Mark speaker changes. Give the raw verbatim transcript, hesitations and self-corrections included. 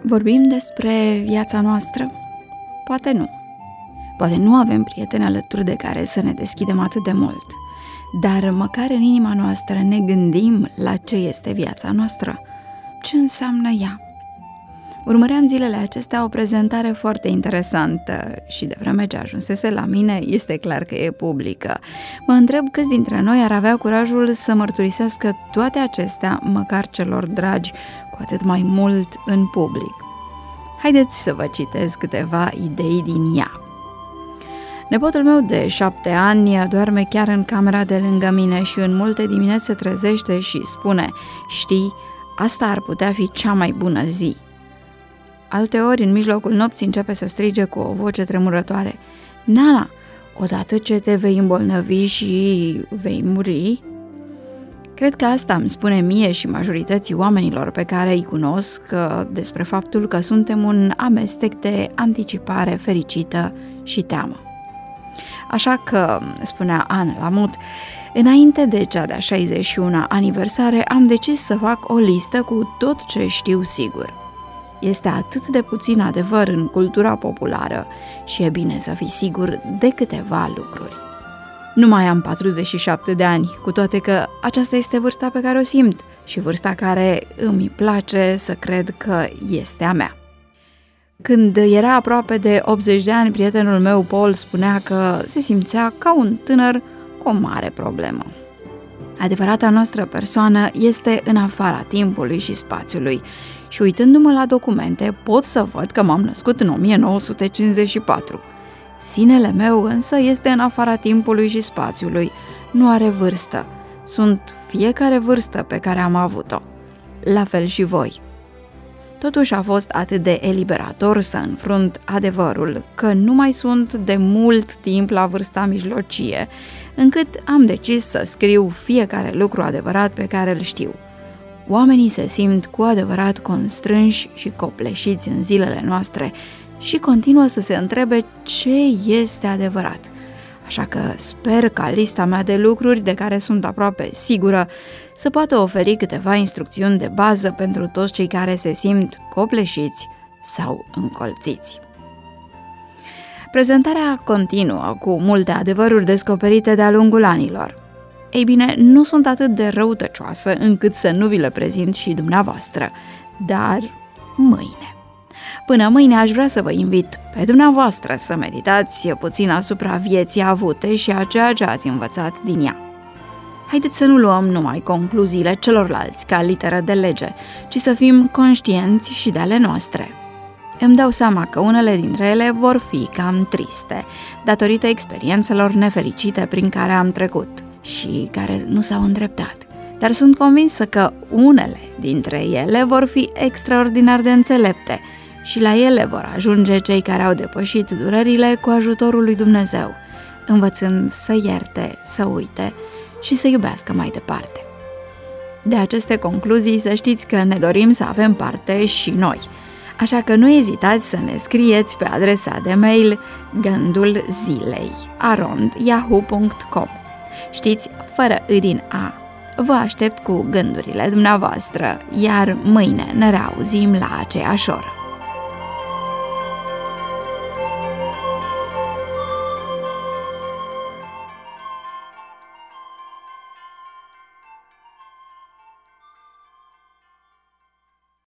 Speaker 1: Vorbim despre viața noastră? Poate nu. Poate nu avem prieteni alături de care să ne deschidem atât de mult, dar măcar în inima noastră ne gândim la ce este viața noastră, ce înseamnă ea. Urmăream zilele acestea o prezentare foarte interesantă și de vreme ce ajunsese la mine, este clar că e publică. Mă întreb câți dintre noi ar avea curajul să mărturisească toate acestea, măcar celor dragi, cu atât mai mult în public. Haideți să vă citez câteva idei din ea. Nepotul meu de șapte ani doarme chiar în camera de lângă mine și în multe dimineți se trezește și spune: știi, asta ar putea fi cea mai bună zi. Alteori, în mijlocul nopții, începe să strige cu o voce tremurătoare: Nana, odată ce te vei îmbolnăvi și vei muri? Cred că asta îmi spune mie și majorității oamenilor pe care îi cunosc despre faptul că suntem un amestec de anticipare fericită și teamă. Așa că, spunea Anne Lamott, înainte de cea de-a șaizeci și una aniversare, am decis să fac o listă cu tot ce știu sigur. Este atât de puțin adevăr în cultura populară și e bine să fii sigur de câteva lucruri. Nu mai am patruzeci și șapte de ani, cu toate că aceasta este vârsta pe care o simt și vârsta care îmi place să cred că este a mea. Când era aproape de optzeci de ani, prietenul meu, Paul, spunea că se simțea ca un tânăr cu o mare problemă. Adevărata noastră persoană este în afara timpului și spațiului și uitându-mă la documente pot să văd că m-am născut în o mie nouă sute cincizeci și patru. Sinele meu însă este în afara timpului și spațiului, nu are vârstă. Sunt fiecare vârstă pe care am avut-o. La fel și voi. Totuși a fost atât de eliberator să înfrunt adevărul că nu mai sunt de mult timp la vârsta mijlocie, încât am decis să scriu fiecare lucru adevărat pe care îl știu. Oamenii se simt cu adevărat constrânși și copleșiți în zilele noastre și continuă să se întrebe ce este adevărat. Așa că sper ca lista mea de lucruri, de care sunt aproape sigură, să poată oferi câteva instrucțiuni de bază pentru toți cei care se simt copleșiți sau încolțiți. Prezentarea continuă cu multe adevăruri descoperite de-a lungul anilor. Ei bine, nu sunt atât de răutăcioasă încât să nu vi le prezint și dumneavoastră, dar mâine. Până mâine aș vrea să vă invit pe dumneavoastră să meditați puțin asupra vieții avute și a ceea ce ați învățat din ea. Haideți să nu luăm numai concluziile celorlalți ca literă de lege, ci să fim conștienți și de ale noastre. Îmi dau seama că unele dintre ele vor fi cam triste, datorită experiențelor nefericite prin care am trecut și care nu s-au îndreptat. Dar sunt convinsă că unele dintre ele vor fi extraordinar de înțelepte și la ele vor ajunge cei care au depășit durerile cu ajutorul lui Dumnezeu, învățând să ierte, să uite și să iubească mai departe. De aceste concluzii să știți că ne dorim să avem parte și noi, așa că nu ezitați să ne scrieți pe adresa de mail gândul zilei arond yahoo punct com. Știți, fără î din a. Vă aștept cu gândurile dumneavoastră, iar mâine ne reauzim la aceeași oră.